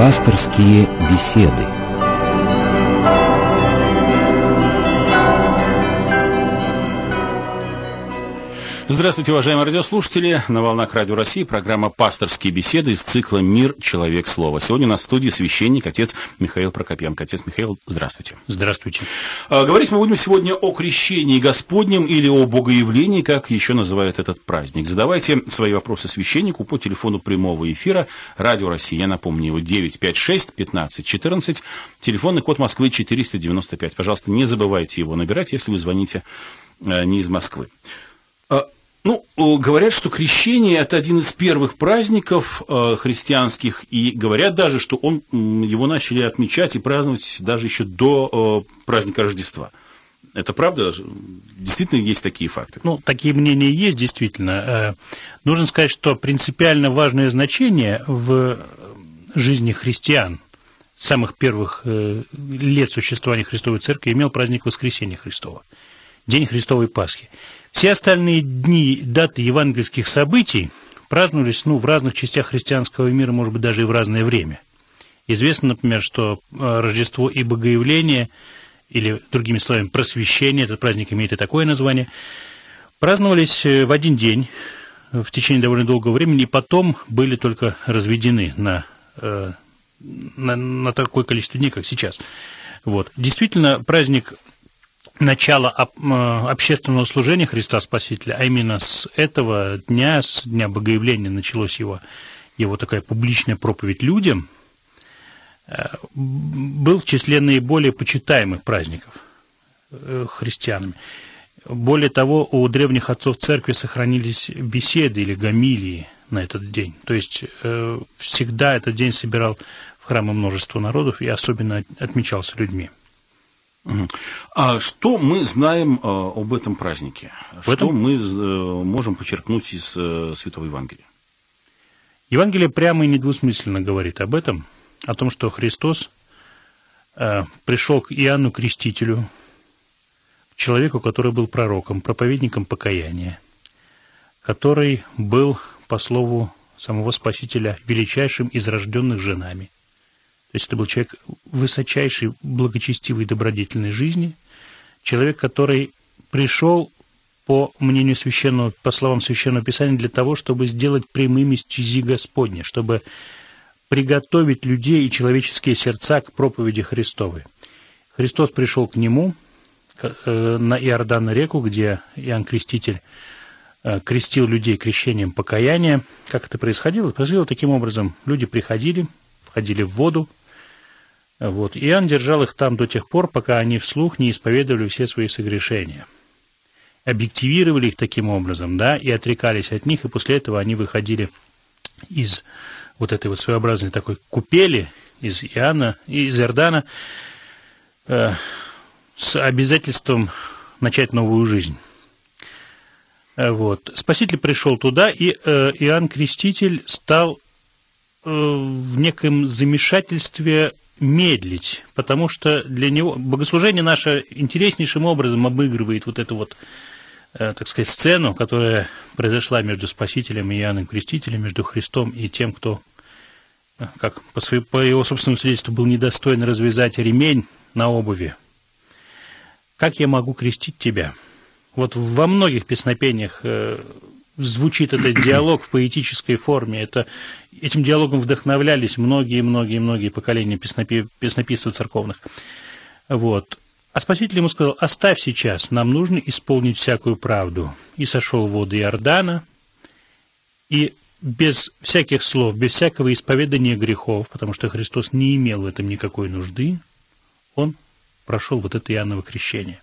Пасторские беседы. Здравствуйте, уважаемые радиослушатели. На волнах Радио России программа «Пасторские беседы» из цикла «Мир. Человек. Слово». Сегодня у нас в студии священник, отец Михаил Прокопенко. Отец Михаил, здравствуйте. Здравствуйте. Говорить мы будем сегодня о крещении Господнем или о богоявлении, как еще называют этот праздник. Задавайте свои вопросы священнику по телефону прямого эфира Радио России. Я напомню его 956-15-14, телефонный код Москвы 495. Пожалуйста, не забывайте его набирать, если вы звоните не из Москвы. Говорят, что крещение – это один из первых праздников христианских, и говорят даже, что его начали отмечать и праздновать даже еще до праздника Рождества. Это правда? Действительно есть такие факты? Такие мнения есть, действительно. Нужно сказать, что принципиально важное значение в жизни христиан с самых первых лет существования Христовой Церкви имел праздник Воскресения Христова, День Христовой Пасхи. Все остальные дни, даты евангельских событий праздновались в разных частях христианского мира, может быть, даже и в разное время. Известно, например, что Рождество и Богоявление, или, другими словами, Просвещение, этот праздник имеет и такое название, праздновались в один день в течение довольно долгого времени, и потом были только разведены на такое количество дней, как сейчас. Действительно, праздник начало общественного служения Христа Спасителя, а именно с этого дня, с Дня Богоявления, началась его такая публичная проповедь людям, был в числе наиболее почитаемых праздников христианами. Более того, у древних отцов церкви сохранились беседы или гомилии на этот день. То есть всегда этот день собирал в храмы множество народов и особенно отмечался людьми. А что мы знаем об этом празднике? Что мы можем почерпнуть из Святого Евангелия? Евангелие прямо и недвусмысленно говорит об этом, о том, что Христос пришел к Иоанну Крестителю, человеку, который был пророком, проповедником покаяния, который был, по слову самого Спасителя, величайшим из рожденных женами. То есть это был человек высочайшей, благочестивой, добродетельной жизни, человек, который пришел, по мнению священного, по словам Священного Писания, для того, чтобы сделать прямыми стези Господни, чтобы приготовить людей и человеческие сердца к проповеди Христовой. Христос пришел к нему на Иорданную реку, где Иоанн Креститель крестил людей крещением покаяния. Как это происходило? Происходило таким образом. Люди приходили, входили в воду, Иоанн держал их там до тех пор, пока они вслух не исповедовали все свои согрешения. Объективировали их таким образом, и отрекались от них, и после этого они выходили из этой своеобразной такой купели, из Иордана, с обязательством начать новую жизнь. Спаситель пришел туда, и Иоанн Креститель стал в неком замешательстве медлить, потому что для него богослужение наше интереснейшим образом обыгрывает эту так сказать, сцену, которая произошла между Спасителем и Иоанном Крестителем, между Христом и тем, кто, как по его собственному свидетельству, был недостоин развязать ремень на обуви. «Как я могу крестить тебя?» Во многих песнопениях звучит этот диалог в поэтической форме. Этим диалогом вдохновлялись многие поколения песнописцев церковных. А Спаситель ему сказал: «Оставь сейчас, нам нужно исполнить всякую правду». И сошел в воды Иордана, и без всяких слов, без всякого исповедания грехов, потому что Христос не имел в этом никакой нужды, он прошел это Иоанново крещение.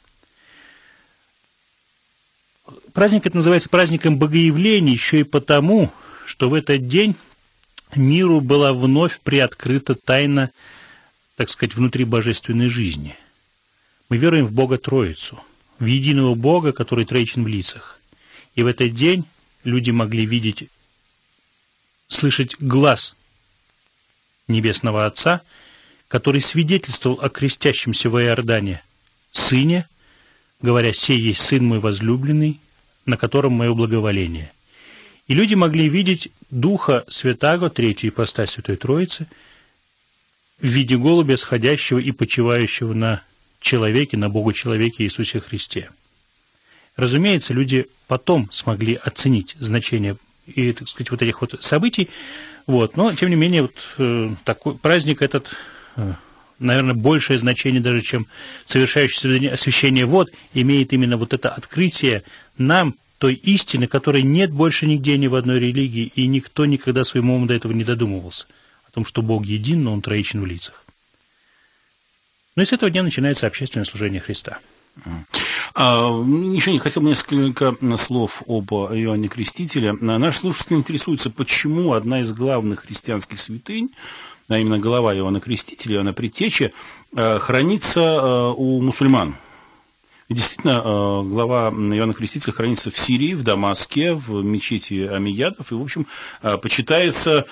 Праздник это называется праздником Богоявления еще и потому, что в этот день миру была вновь приоткрыта тайна, так сказать, внутри божественной жизни. Мы веруем в Бога Троицу, в единого Бога, который троичен в лицах. И в этот день люди могли видеть, слышать глас Небесного Отца, который свидетельствовал о крестящемся во Иордане Сыне, говоря: «Сей есть Сын мой возлюбленный, на котором мое благоволение». И люди могли видеть Духа Святаго, третью ипостась Святой Троицы, в виде голубя, сходящего и почивающего на человеке, на Богу-человеке Иисусе Христе. Разумеется, люди потом смогли оценить значение и, так сказать, вот этих вот событий, вот, но, тем не менее, вот такой праздник этот, наверное, большее значение даже, чем совершающее освящение вод, имеет именно вот это открытие нам той истины, которой нет больше нигде ни в одной религии, и никто никогда своим умом до этого не додумывался, о том, что Бог един, но Он троичен в лицах. Ну и с этого дня начинается общественное служение Христа. Еще не хотел бы несколько слов об Иоанне Крестителе. Наш слушатель интересуется, почему одна из главных христианских святынь, а именно голова Иоанна Крестителя, Иоанна Предтечи, хранится у мусульман. И действительно, глава Иоанна Крестителя хранится в Сирии, в Дамаске, в мечети Амиядов, и, в общем, почитается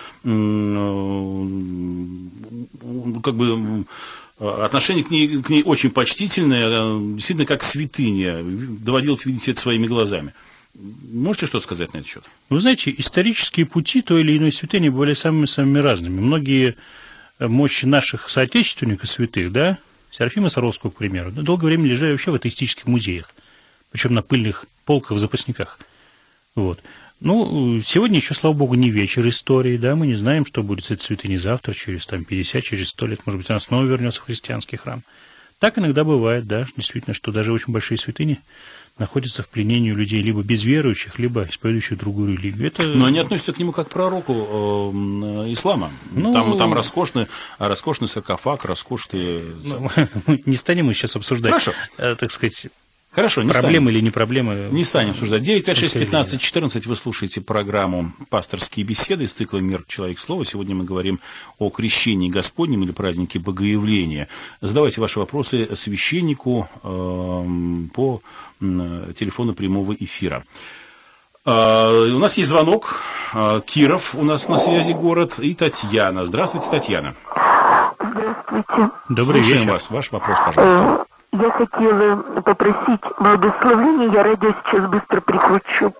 как бы отношение к ней очень почтительное, действительно как святыня. Доводилось видеть это своими глазами. Можете что сказать на этот счет? Вы знаете, исторические пути той или иной святыни были самыми разными. Многие мощи наших соотечественников святых, да, Серафима Саровского, к примеру, долгое время лежали вообще в атеистических музеях, причем на пыльных полках в запасниках. Вот. Ну, сегодня еще, слава богу, не вечер истории, да, мы не знаем, что будет с этой святыней завтра, через 50, через 100 лет, может быть, она снова вернется в христианский храм. Так иногда бывает, да, действительно, что даже очень большие святыни находятся в пленении у людей либо безверующих, либо исповедующих другую религию. Но они относятся к нему как к пророку ислама. Там роскошный саркофаг, роскошные... Не станем мы сейчас обсуждать, Хорошо. Так сказать... Хорошо, не проблемы станем. Или не проблемы. Не станем обсуждать. 9, 5, 6, 15, 14. Вы слушаете программу «Пасторские беседы» из цикла «Мир, человек, слово». Сегодня мы говорим о крещении Господнем или празднике Богоявления. Задавайте ваши вопросы священнику по телефону прямого эфира. У нас есть звонок. Киров у нас на связи город. И Татьяна. Здравствуйте, Татьяна. Здравствуйте. Добрый Слушаем вечер. вас. Ваш вопрос, пожалуйста. Я хотела попросить благословения, я радио сейчас быстро прикручу.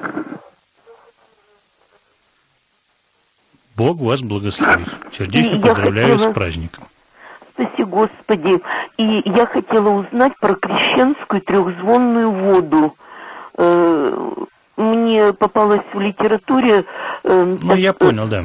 Бог вас благословит. Сердечно поздравляю с праздником. Спаси Господи. И я хотела узнать про крещенскую трехзвонную воду. Мне попалось в литературе... Ну, я понял, да.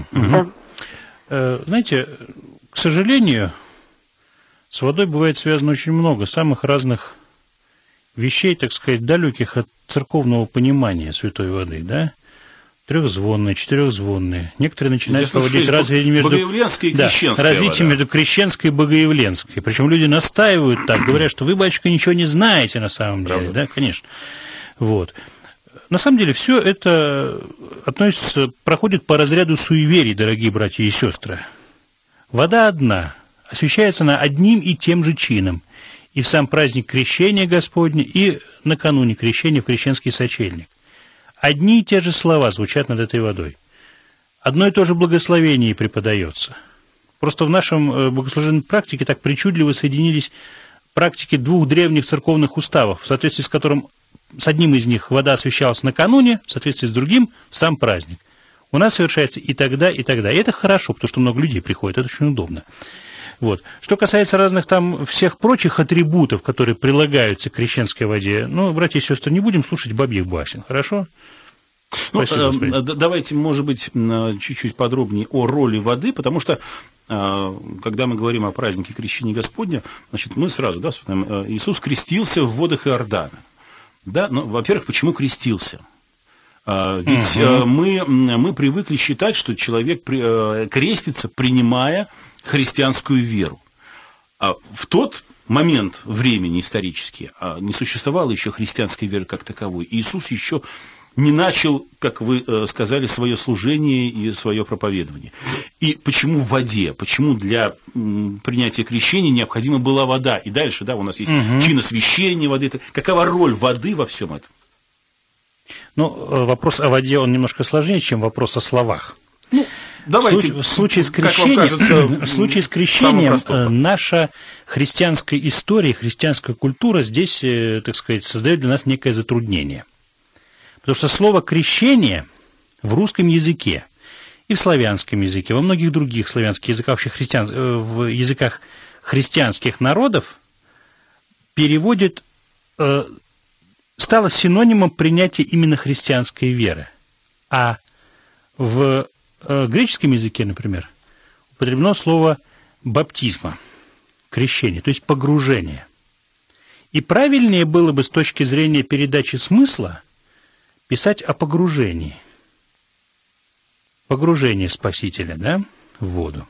Да. Знаете, к сожалению... С водой бывает связано очень много самых разных вещей, так сказать, далеких от церковного понимания святой воды, да? Трехзвонные, четырехзвонные. Некоторые начинают проводить различия между... Богоявленская и крещенская различия вода. между крещенской и богоявленской. Причем люди настаивают так, говорят, что вы, батюшка, ничего не знаете на самом деле. Правда? Да, конечно. Вот. На самом деле все это проходит по разряду суеверий, дорогие братья и сестры. Вода одна. Освящается она одним и тем же чином. И в сам праздник крещения Господня, и накануне крещения в крещенский сочельник. Одни и те же слова звучат над этой водой. Одно и то же благословение преподается. Просто в нашем богослужебной практике так причудливо соединились практики двух древних церковных уставов, в соответствии с которым с одним из них вода освящалась накануне, в соответствии с другим в сам праздник. У нас совершается и тогда, и тогда. И это хорошо, потому что много людей приходит, это очень удобно. Вот. Что касается разных там всех прочих атрибутов, которые прилагаются к крещенской воде, ну, братья и сестры, не будем слушать бабьих басен, хорошо? Давайте, может быть, чуть-чуть подробнее о роли воды, потому что, когда мы говорим о празднике крещения Господня, значит, мы сразу, да, вспоминаем, Иисус крестился в водах Иордана. Да? Ну, во-первых, почему крестился? Ведь мы привыкли считать, что человек крестится, принимая христианскую веру. А в тот момент времени исторически не существовало еще христианской веры как таковой. Иисус еще не начал, как вы сказали, свое служение и свое проповедование. И почему в воде? Почему для принятия крещения необходима была вода? И дальше, да, у нас есть чин освящения воды. Какова роль воды во всем этом? Ну, вопрос о воде, он немножко сложнее, чем вопрос о словах. Давайте, в случае с крещением наша христианская история, христианская культура здесь, так сказать, создает для нас некое затруднение. Потому что слово «крещение» в русском языке и в славянском языке, во многих других славянских языках, вообще в языках христианских народов, переводит, стало синонимом принятия именно христианской веры. А в греческом языке, например, употреблено слово баптизма, крещение, то есть погружение. И правильнее было бы с точки зрения передачи смысла писать о погружении. Погружение Спасителя, да, в воду.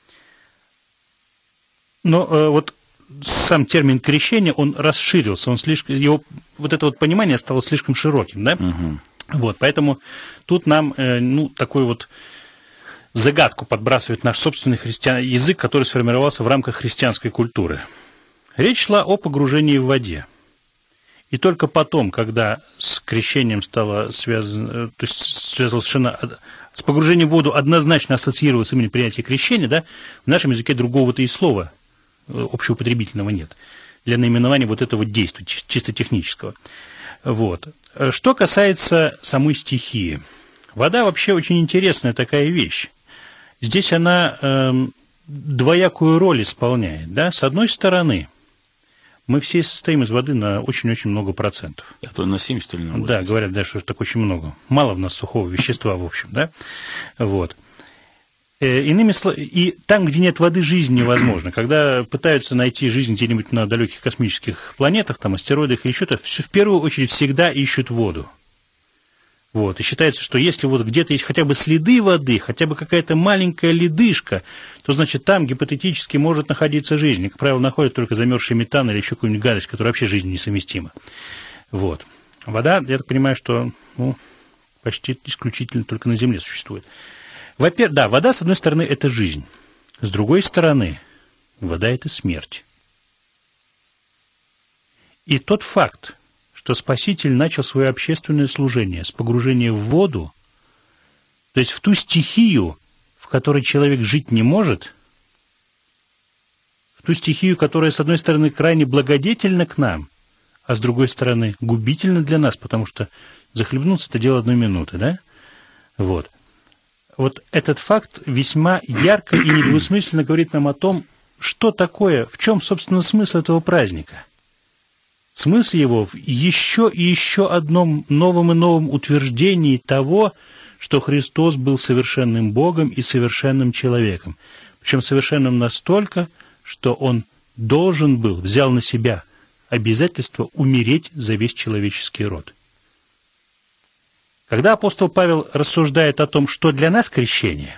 Но вот сам термин крещение, он расширился, он слишком, его вот это вот понимание стало слишком широким, да? Угу. Вот, поэтому тут нам, такую вот загадку подбрасывает наш собственный язык, который сформировался в рамках христианской культуры. Речь шла о погружении в воде. И только потом, когда с крещением стало связано, то есть связано совершенно с погружением в воду однозначно ассоциировалось именно принятие крещения, да, в нашем языке другого-то и слова общеупотребительного нет для наименования вот этого действия, чисто технического. Вот. Что касается самой стихии. Вода вообще очень интересная такая вещь. Здесь она двоякую роль исполняет. Да? С одной стороны, мы все состоим из воды на очень-очень много процентов. А то на 70 или на 80. Да, говорят, да, что так очень много. Мало в нас сухого вещества, в общем, да. Вот. Иными словами, и там, где нет воды, жизнь невозможна. Когда пытаются найти жизнь где-нибудь на далеких космических планетах, там, астероидах или что-то, в первую очередь всегда ищут воду. Вот. И считается, что если вот где-то есть хотя бы следы воды, хотя бы какая-то маленькая ледышка, то, значит, там гипотетически может находиться жизнь. И, как правило, находят только замерзший метан или еще какую-нибудь гадость, которая вообще жизни несовместима. Вот. Вода, я так понимаю, что почти исключительно только на Земле существует. Во-первых, да, вода, с одной стороны, это жизнь. С другой стороны, вода – это смерть. И тот факт, что Спаситель начал свое общественное служение с погружения в воду, то есть в ту стихию, в которой человек жить не может, в ту стихию, которая, с одной стороны, крайне благодетельна к нам, а с другой стороны, губительна для нас, потому что захлебнуться – это дело одной минуты, да? Вот. Вот этот факт весьма ярко и недвусмысленно говорит нам о том, что такое, в чем, собственно, смысл этого праздника. Смысл его в еще и еще одном новом и новом утверждении того, что Христос был совершенным Богом и совершенным человеком. Причем совершенным настолько, что Он взял на себя обязательство умереть за весь человеческий род. Когда апостол Павел рассуждает о том, что для нас крещение,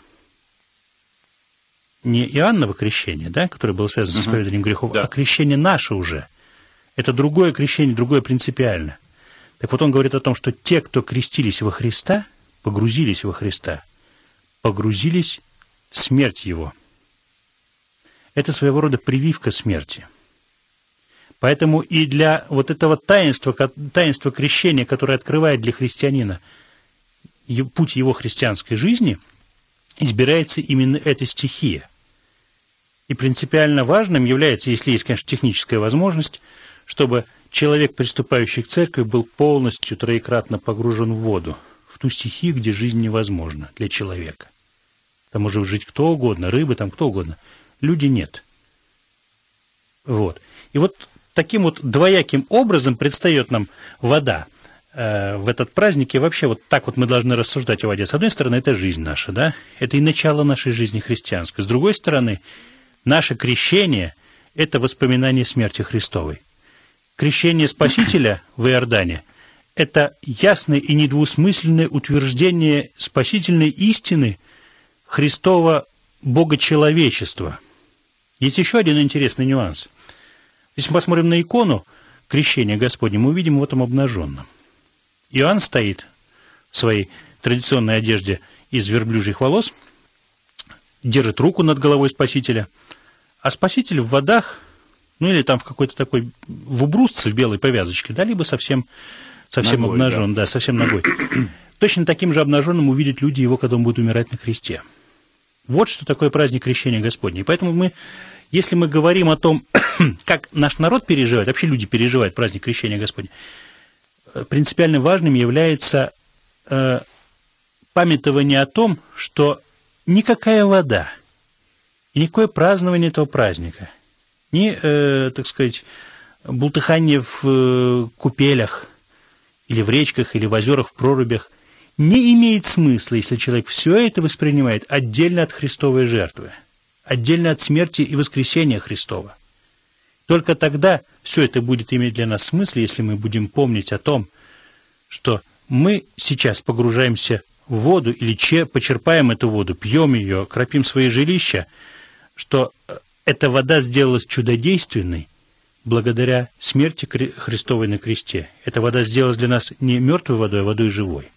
не Иоанново крещение, да, которое было связано с исповеданием грехов, а крещение наше уже, это другое крещение, другое принципиально. Так вот он говорит о том, что те, кто крестились во Христа, погрузились во Христа, погрузились в смерть Его. Это своего рода прививка смерти. Поэтому и для вот этого таинства крещения, которое открывает для христианина путь его христианской жизни, избирается именно эта стихия. И принципиально важным является, если есть, конечно, техническая возможность, чтобы человек, приступающий к церкви, был полностью троекратно погружен в воду, в ту стихию, где жизнь невозможна для человека. Там может жить кто угодно, рыбы, там кто угодно. Люди нет. Вот. И вот таким вот двояким образом предстает нам вода в этот праздник, и вообще вот так вот мы должны рассуждать о воде. С одной стороны, это жизнь наша, да, это и начало нашей жизни христианской. С другой стороны, наше крещение – это воспоминание смерти Христовой. Крещение Спасителя в Иордане – это ясное и недвусмысленное утверждение спасительной истины Христова богочеловечества. Есть еще один интересный нюанс. Если мы посмотрим на икону крещения Господня, мы увидим его там обнаженным. Иоанн стоит в своей традиционной одежде из верблюжьих волос, держит руку над головой Спасителя, а Спаситель в водах, ну или там в какой-то такой, в убрусце, в белой повязочке, да, либо совсем ногой, обнажен, да, совсем ногой. Точно таким же обнаженным увидят люди его, когда он будет умирать на кресте. Вот что такое праздник крещения Господня. И поэтому если мы говорим о том, как наш народ переживает, вообще люди переживают праздник крещения Господня, принципиально важным является памятование о том, что никакая вода и никакое празднование этого праздника, ни, так сказать, бултыхание в купелях или в речках, или в озерах, в прорубях не имеет смысла, если человек все это воспринимает отдельно от Христовой жертвы, отдельно от смерти и воскресения Христова. Только тогда все это будет иметь для нас смысл, если мы будем помнить о том, что мы сейчас погружаемся в воду или почерпаем эту воду, пьем ее, кропим свои жилища, что эта вода сделалась чудодейственной благодаря смерти Христовой на кресте. Эта вода сделалась для нас не мертвой водой, а водой живой.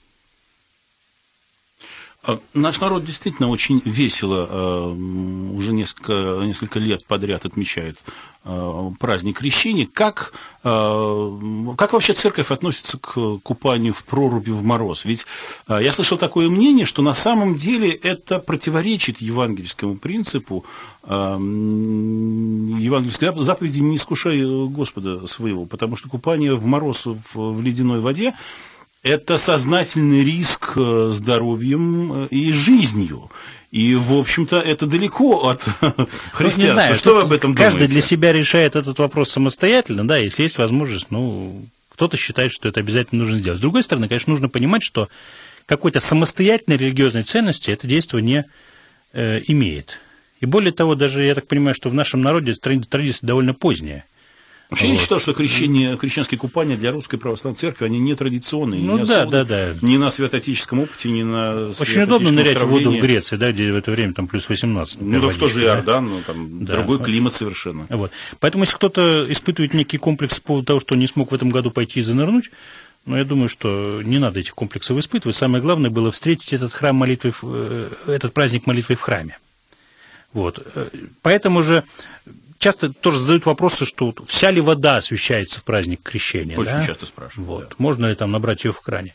Наш народ действительно очень весело уже несколько лет подряд отмечает праздник Крещения. Как вообще церковь относится к купанию в проруби в мороз? Ведь я слышал такое мнение, что на самом деле это противоречит евангельскому принципу, евангельской заповеди «Не искушай Господа своего», потому что купание в мороз в ледяной воде – это сознательный риск здоровьем и жизнью. И, в общем-то, это далеко от христианства. Не знаю, что вы об этом думаете? Каждый для себя решает этот вопрос самостоятельно, да, если есть возможность, кто-то считает, что это обязательно нужно сделать. С другой стороны, конечно, нужно понимать, что какой-то самостоятельной религиозной ценности это действие не имеет. И более того, даже я так понимаю, что в нашем народе традиция довольно поздняя. Вообще, я считаю, что крещенские купания для Русской Православной Церкви, они не традиционные. Да. Ни на святоотеческом опыте, ни на очень удобно нырять в воду в Греции, да, где в это время там плюс 18. Так в тоже Иордан, другой климат совершенно. Вот. Поэтому, если кто-то испытывает некий комплекс по поводу того, что не смог в этом году пойти и занырнуть, я думаю, что не надо этих комплексов испытывать. Самое главное было встретить этот праздник молитвой в храме. Вот. Поэтому же часто тоже задают вопросы, что вся ли вода освящается в праздник Крещения. Очень часто спрашивают. Вот. Да. Можно ли там набрать ее в кране?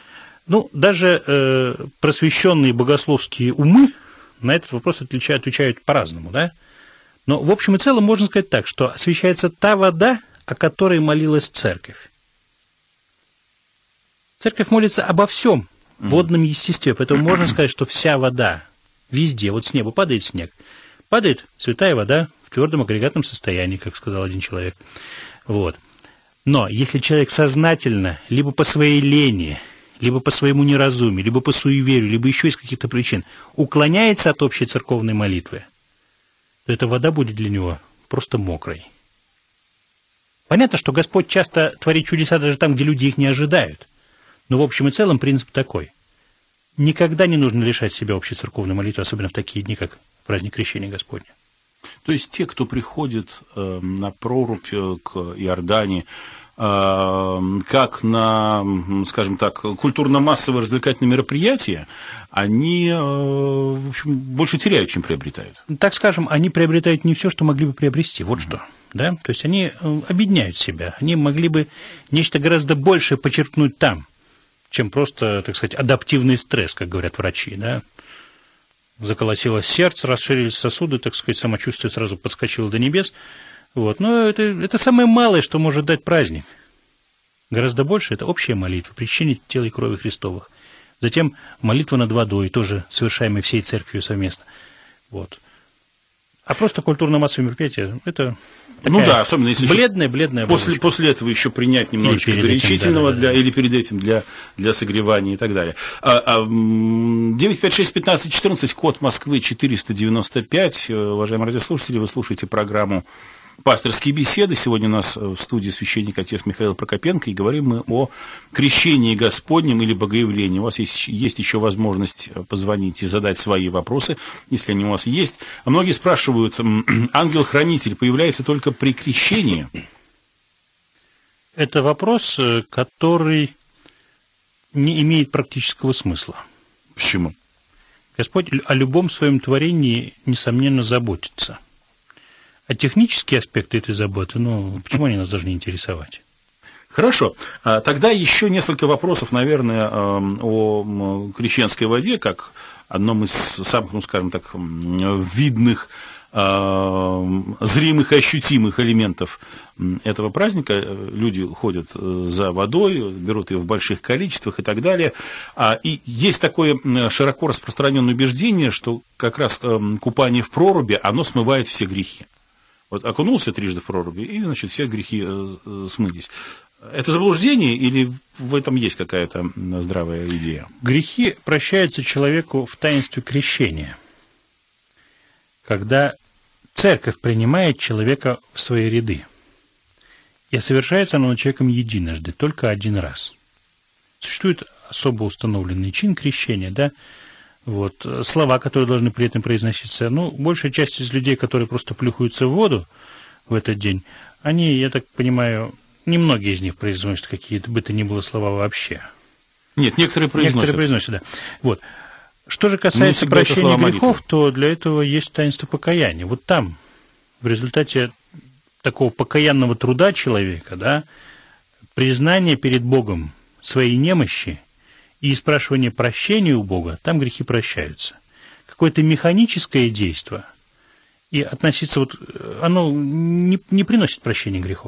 Даже просвещенные богословские умы на этот вопрос отвечают по-разному, да? Но в общем и целом можно сказать так, что освящается та вода, о которой молилась церковь. Церковь молится обо всем водном естестве, поэтому можно сказать, что вся вода везде, вот с неба падает снег, падает святая вода в твердом агрегатном состоянии, как сказал один человек. Вот. Но если человек сознательно, либо по своей лени, либо по своему неразумию, либо по суеверию, либо еще из каких-то причин уклоняется от общей церковной молитвы, то эта вода будет для него просто мокрой. Понятно, что Господь часто творит чудеса даже там, где люди их не ожидают. Но в общем и целом принцип такой. Никогда не нужно лишать себя общей церковной молитвы, особенно в такие дни, как праздник Крещения Господня. То есть те, кто приходит на прорубь к Иордане, как на, скажем так, культурно-массовое развлекательное мероприятие, они, в общем, больше теряют, чем приобретают. Так скажем, они приобретают не все, что могли бы приобрести. Вот что. Да? То есть они объединяют себя. Они могли бы нечто гораздо большее почерпнуть там, чем просто, так сказать, адаптивный стресс, как говорят врачи, да. Заколотилось сердце, расширились сосуды, так сказать, самочувствие сразу подскочило до небес. Вот. Но это самое малое, что может дать праздник. Гораздо больше – это общая молитва, причащение тела и крови Христовых. Затем молитва над водой, тоже совершаемая всей церковью совместно. Вот. А просто культурно-массовое мероприятие – это особенно если бледная после этого еще принять немножечко горячительного или перед этим для согревания и так далее. 956-15-14, код Москвы 495. Уважаемые радиослушатели, вы слушаете программу «Пасторские беседы». Сегодня у нас в студии священник отец Михаил Прокопенко, и говорим мы о крещении Господнем или богоявлении. У вас есть еще возможность позвонить и задать свои вопросы, если они у вас есть. Многие спрашивают, ангел-хранитель появляется только при крещении? Это вопрос, который не имеет практического смысла. Почему? Господь о любом своем творении, несомненно, заботится. А технические аспекты этой заботы, почему они нас должны интересовать? Хорошо. Тогда еще несколько вопросов, наверное, о крещенской воде, как одном из самых, скажем так, видных зримых и ощутимых элементов этого праздника. Люди ходят за водой, берут ее в больших количествах и так далее. И есть такое широко распространенное убеждение, что как раз купание в проруби, оно смывает все грехи. Вот окунулся трижды в проруби, и, значит, все грехи смылись. Это заблуждение или в этом есть какая-то здравая идея? Грехи прощаются человеку в таинстве крещения, когда церковь принимает человека в свои ряды. И совершается оно человеком единожды, только один раз. Существует особо установленный чин крещения, да, вот, слова, которые должны при этом произноситься. Большая часть из людей, которые просто плюхаются в воду в этот день, они, я так понимаю, немногие из них произносят какие-то бы то ни было слова вообще. Нет, некоторые произносят. Некоторые произносят, да. Вот. Что же касается прощения грехов, то для этого есть таинство покаяния. Вот там, в результате такого покаянного труда человека, да, признание перед Богом своей немощи и спрашивание прощения у Бога, там грехи прощаются. Какое-то механическое действие, и относиться оно не приносит прощения грехов.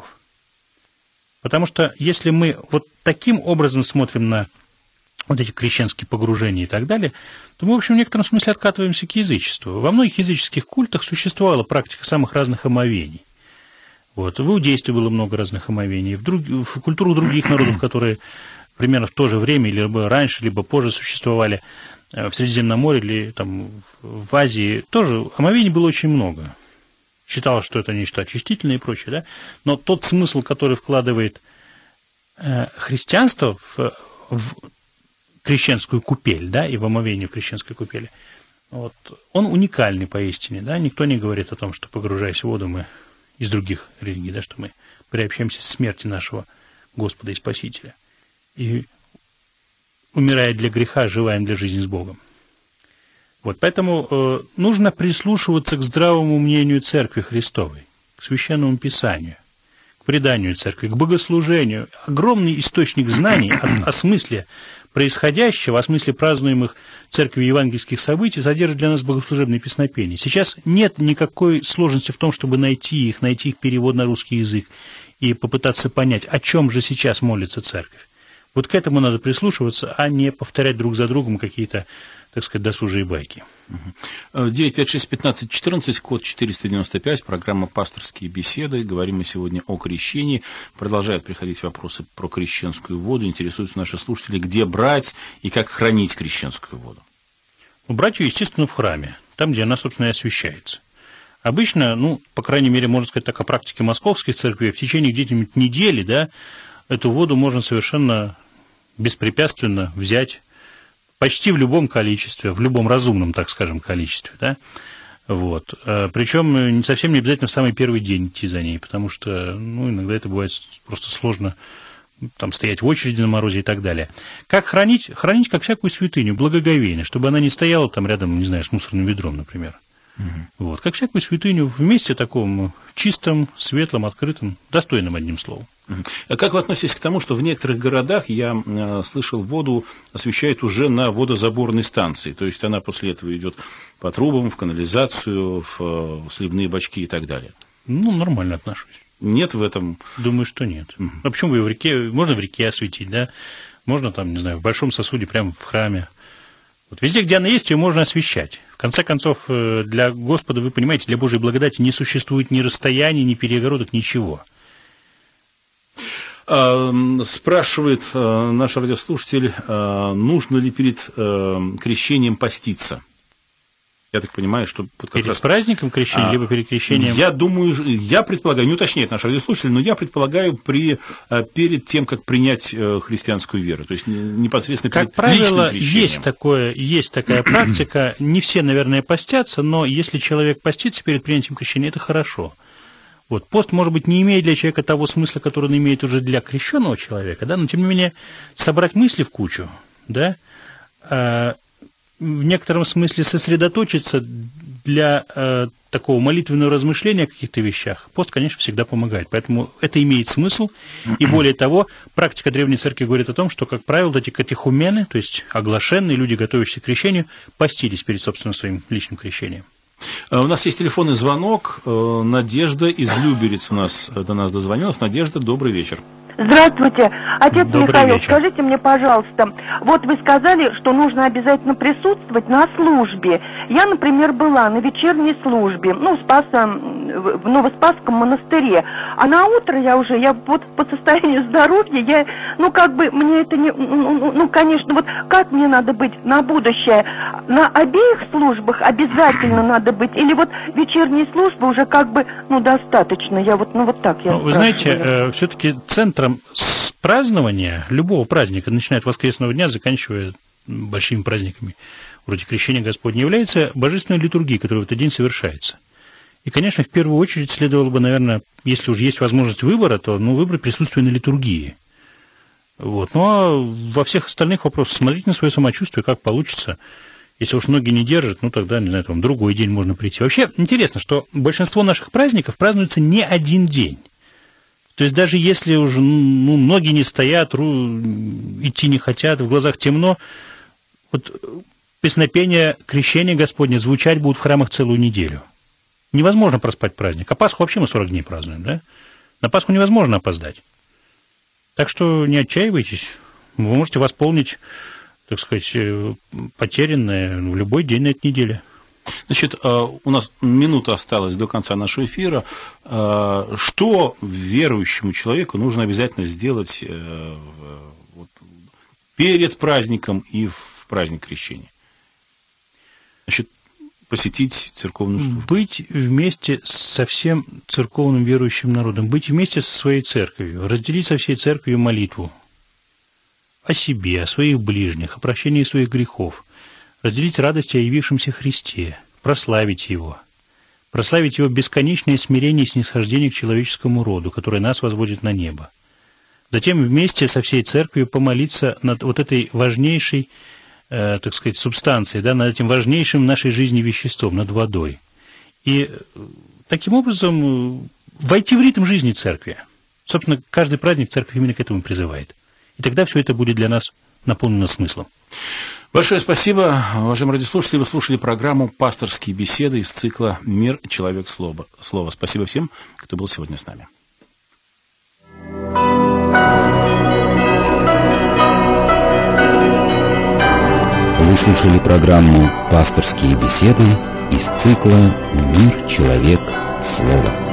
Потому что если мы вот таким образом смотрим на вот эти крещенские погружения и так далее, то мы, в общем, в некотором смысле откатываемся к язычеству. Во многих языческих культах существовала практика самых разных омовений. Вот. В иудействе было много разных омовений, в культуру других народов, которые примерно в то же время, либо раньше, либо позже существовали в Средиземном море или там, в Азии, тоже омовений было очень много. Считалось, что это нечто очистительное и прочее, да? Но тот смысл, который вкладывает христианство в крещенскую купель, да, и в омовение в крещенской купели, вот, он уникальный поистине, да? Никто не говорит о том, что, погружаясь в воду, мы из других религий, да, что мы приобщаемся к смерти нашего Господа и Спасителя. И, умирая для греха, живаем для жизни с Богом. Вот, поэтому нужно прислушиваться к здравому мнению Церкви Христовой, к Священному Писанию, к преданию Церкви, к богослужению. Огромный источник знаний о смысле происходящего, о смысле празднуемых Церковью евангельских событий содержит для нас богослужебные песнопения. Сейчас нет никакой сложности в том, чтобы найти их перевод на русский язык и попытаться понять, о чем же сейчас молится Церковь. Вот к этому надо прислушиваться, а не повторять друг за другом какие-то, так сказать, досужие байки. 956-15-14, код 495, программа «Пасторские беседы». Говорим мы сегодня о крещении. Продолжают приходить вопросы про крещенскую воду. Интересуются наши слушатели, где брать и как хранить крещенскую воду. Брать ее, естественно, в храме, там, где она, собственно, и освящается. Обычно, по крайней мере, можно сказать так о практике московских церквей, в течение где-нибудь недели, да, эту воду можно совершенно беспрепятственно взять почти в любом количестве, в любом разумном, так скажем, количестве, да, вот, причем совсем не обязательно в самый первый день идти за ней, потому что, иногда это бывает просто сложно, там, стоять в очереди на морозе и так далее. Как хранить? Хранить как всякую святыню, благоговейно, чтобы она не стояла там рядом, не знаю, с мусорным ведром, например. Вот, как всякую святыню в месте таком чистом, светлом, открытом, достойном, одним словом. А как вы относитесь к тому, что в некоторых городах, я слышал, воду освещают уже на водозаборной станции, то есть она после этого идет по трубам, в канализацию, в сливные бачки и так далее? Нормально отношусь. Нет в этом? Думаю, что нет. А почему бы в реке? Можно в реке осветить, да? Можно там, не знаю, в большом сосуде, прямо в храме. Вот везде, где она есть, ее можно освещать. В конце концов, для Господа, вы понимаете, для Божьей благодати не существует ни расстояний, ни перегородок, ничего. Спрашивает наш радиослушатель, нужно ли перед крещением поститься? Я так понимаю, что... Перед праздником крещения, либо перед крещением? Я думаю, я предполагаю, не уточняет наш радиослушатель, но я предполагаю, перед тем, как принять христианскую веру, то есть непосредственно перед личным крещением. Как правило, есть такая практика, не все, наверное, постятся, но если человек постится перед принятием крещения, это хорошо. Вот, пост, может быть, не имеет для человека того смысла, который он имеет уже для крещенного человека, да, но, тем не менее, собрать мысли в кучу, да, в некотором смысле сосредоточиться для такого молитвенного размышления о каких-то вещах, пост, конечно, всегда помогает. Поэтому это имеет смысл. И более того, практика Древней Церкви говорит о том, что, как правило, эти катехумены, то есть оглашенные люди, готовящиеся к крещению, постились перед собственным своим личным крещением. У нас есть телефонный звонок. Надежда из Люберец у нас до нас дозвонилась. Надежда, добрый вечер. Здравствуйте, отец Добрый Михаил, вечер. скажите мне, пожалуйста, вот вы сказали, что нужно обязательно присутствовать на службе. Я, например, была на вечерней службе, в Новоспасском монастыре, а на утро я вот по состоянию здоровья, мне это не, конечно, вот как мне надо быть на будущее? На обеих службах обязательно надо быть, или вот вечерней службы уже достаточно? Вы знаете, все-таки центром празднования любого праздника, начиная от воскресного дня, заканчивая большими праздниками, вроде Крещения Господня, является божественная литургия, которая в этот день совершается. И, конечно, в первую очередь следовало бы, наверное, если уж есть возможность выбора, то выбрать присутствие на литургии. Вот. Ну, а во всех остальных вопросах смотрите на свое самочувствие, как получится. Если уж ноги не держат, тогда, не знаю, в другой день можно прийти. Вообще, интересно, что большинство наших праздников празднуется не один день. То есть даже если уже ноги не стоят, идти не хотят, в глазах темно, вот песнопения Крещения Господня звучать будут в храмах целую неделю. Невозможно проспать праздник. А Пасху вообще мы 40 дней празднуем, да? На Пасху невозможно опоздать. Так что не отчаивайтесь. Вы можете восполнить, так сказать, потерянное в любой день на этой неделе. Значит, у нас минута осталась до конца нашего эфира. Что верующему человеку нужно обязательно сделать перед праздником и в праздник Крещения? Значит, посетить церковную службу. Быть вместе со всем церковным верующим народом, быть вместе со своей церковью, разделить со всей церковью молитву о себе, о своих ближних, о прощении своих грехов, разделить радость о явившемся Христе, прославить Его бесконечное смирение и снисхождение к человеческому роду, которое нас возводит на небо. Затем вместе со всей церковью помолиться над вот этой важнейшей, так сказать, субстанцией, над этим важнейшим в нашей жизни веществом, над водой. И таким образом войти в ритм жизни церкви. Собственно, каждый праздник церковь именно к этому призывает. И тогда все это будет для нас наполнено смыслом. Большое спасибо, уважаемые радиослушатели. Вы слушали программу «Пасторские беседы» из цикла «Мир. Человек. Слово». Спасибо всем, кто был сегодня с нами. Вы слушали программу «Пасторские беседы» из цикла «Мир. Человек. Слово».